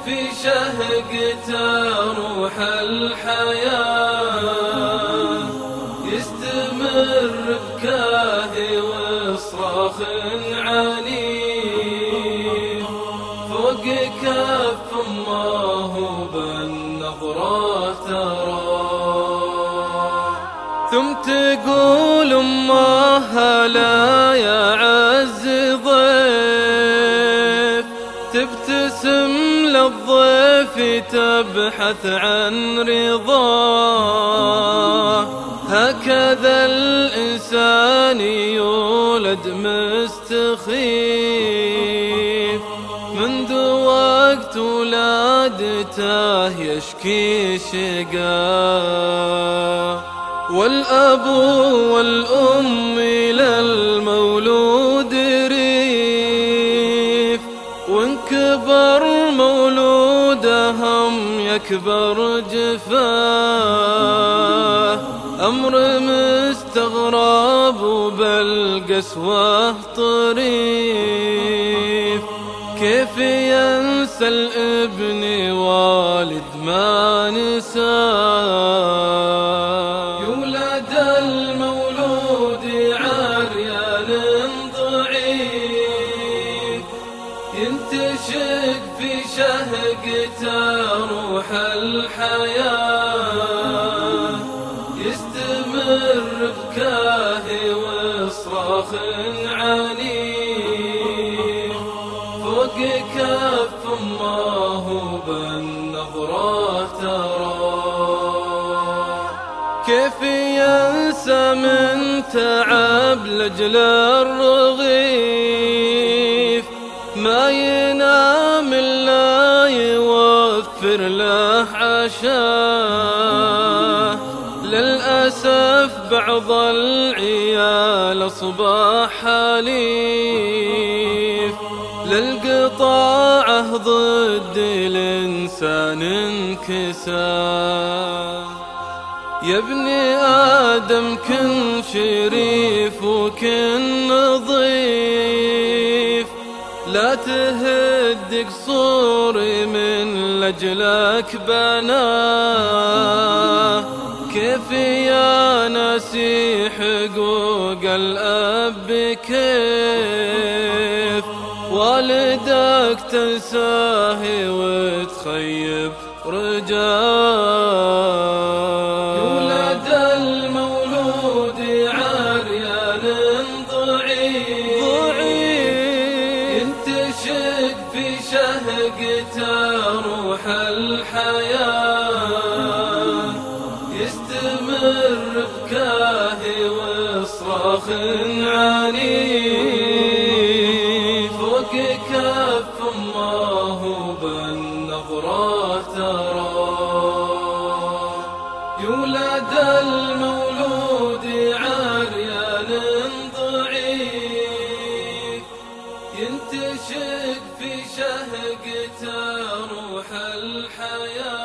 في شهقته روح الحياة، يستمر بكاهي وصراخ عنيف، فوق كف امه بالنظرة تراه. ثم تقول امه لا يا عز ضيف، تبتسم للضيف تبحث عن رضاه. هكذا الإنسان يولد مستخيف، منذ وقت ولادته يشكي شقاه. والأب والأم للمولود ريف، وإن كبر مولودهم يكبر جفاه. أمر مستغرب بالقسوة طريف، كيف ينسى الابن والد ما نساه. يولد المولود عريان ضعيف، ينتشق في شهقته روح الحياة، يستمر بكاهي وصراخ عنيف، فوق كف امه بالنظرة تراه. كيف ينسى من تعب لأجل الرغيف، ما ينام إلا يوفر له عشاه. للأسف بعض العيال أصبح حليف، للقطاعة ضد الإنسان انكسار. يا ابن آدم كن شريف وكن نظيف، لا تهد قصور من لجلك بناه. كيف يا ناسي حقوق الأب، كيف والدك تنساه وتخيب رجاه. يولد المولود عريان ضعيف، ينتشق في شهقته روح الحياة، يستمر بكاهي وصراخ عنيف، فوق كف امه بالنظرة تراه. يولد المولود عريان ضعيف، ينتشق في شهقته روح الحياة،